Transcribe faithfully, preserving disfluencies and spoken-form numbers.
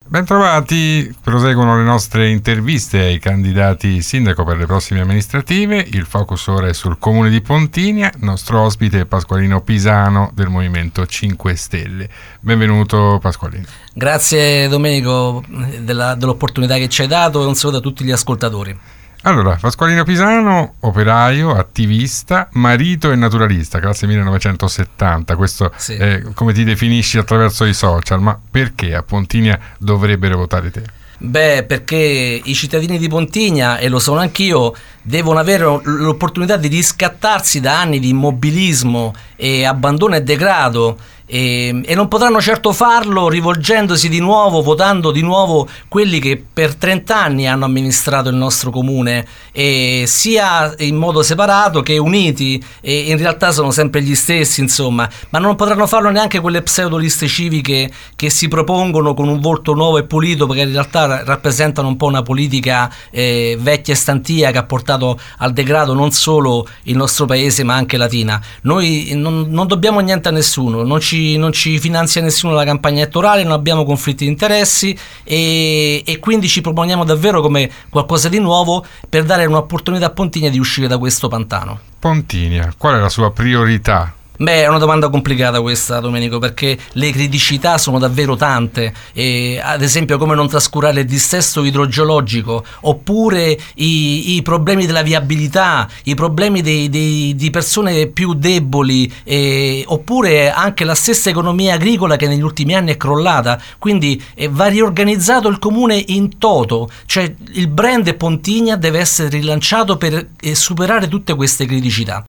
Bentrovati, proseguono le nostre interviste ai candidati sindaco per le prossime amministrative. Il focus ora è sul comune di Pontinia. Il nostro ospite è Pasqualino Pisano del Movimento cinque Stelle. Benvenuto Pasqualino. Grazie Domenico della, dell'opportunità che ci hai dato e un saluto a tutti gli ascoltatori. Allora, Pasqualino Pisano, operaio, attivista, marito e naturalista, classe millenovecentosettanta, questo Sì. è come ti definisci attraverso i social, ma perché a Pontinia dovrebbero votare te? Beh, perché i cittadini di Pontinia, e lo sono anch'io, devono avere l'opportunità di riscattarsi da anni di immobilismo e abbandono e degrado e, e non potranno certo farlo rivolgendosi di nuovo, votando di nuovo quelli che per trenta anni hanno amministrato il nostro comune, e sia in modo separato che uniti, e in realtà sono sempre gli stessi, insomma, ma non potranno farlo neanche quelle pseudoliste civiche che si propongono con un volto nuovo e pulito, perché in realtà rappresentano un po' una politica eh, vecchia e stantia che ha portato al degrado non solo il nostro paese ma anche Latina. Noi non, non dobbiamo niente a nessuno, non ci, non ci finanzia nessuno la campagna elettorale, non abbiamo conflitti di interessi e, e quindi ci proponiamo davvero come qualcosa di nuovo per dare un'opportunità a Pontinia di uscire da questo pantano. Pontinia, qual è la sua priorità? Beh, è una domanda complicata questa, Domenico, perché le criticità sono davvero tante, e, ad esempio come non trascurare il dissesto idrogeologico, oppure i, i problemi della viabilità, i problemi dei, dei, di persone più deboli, e, oppure anche la stessa economia agricola che negli ultimi anni è crollata. Quindi eh, va riorganizzato il comune in toto, cioè il brand Pontinia deve essere rilanciato per eh, superare tutte queste criticità.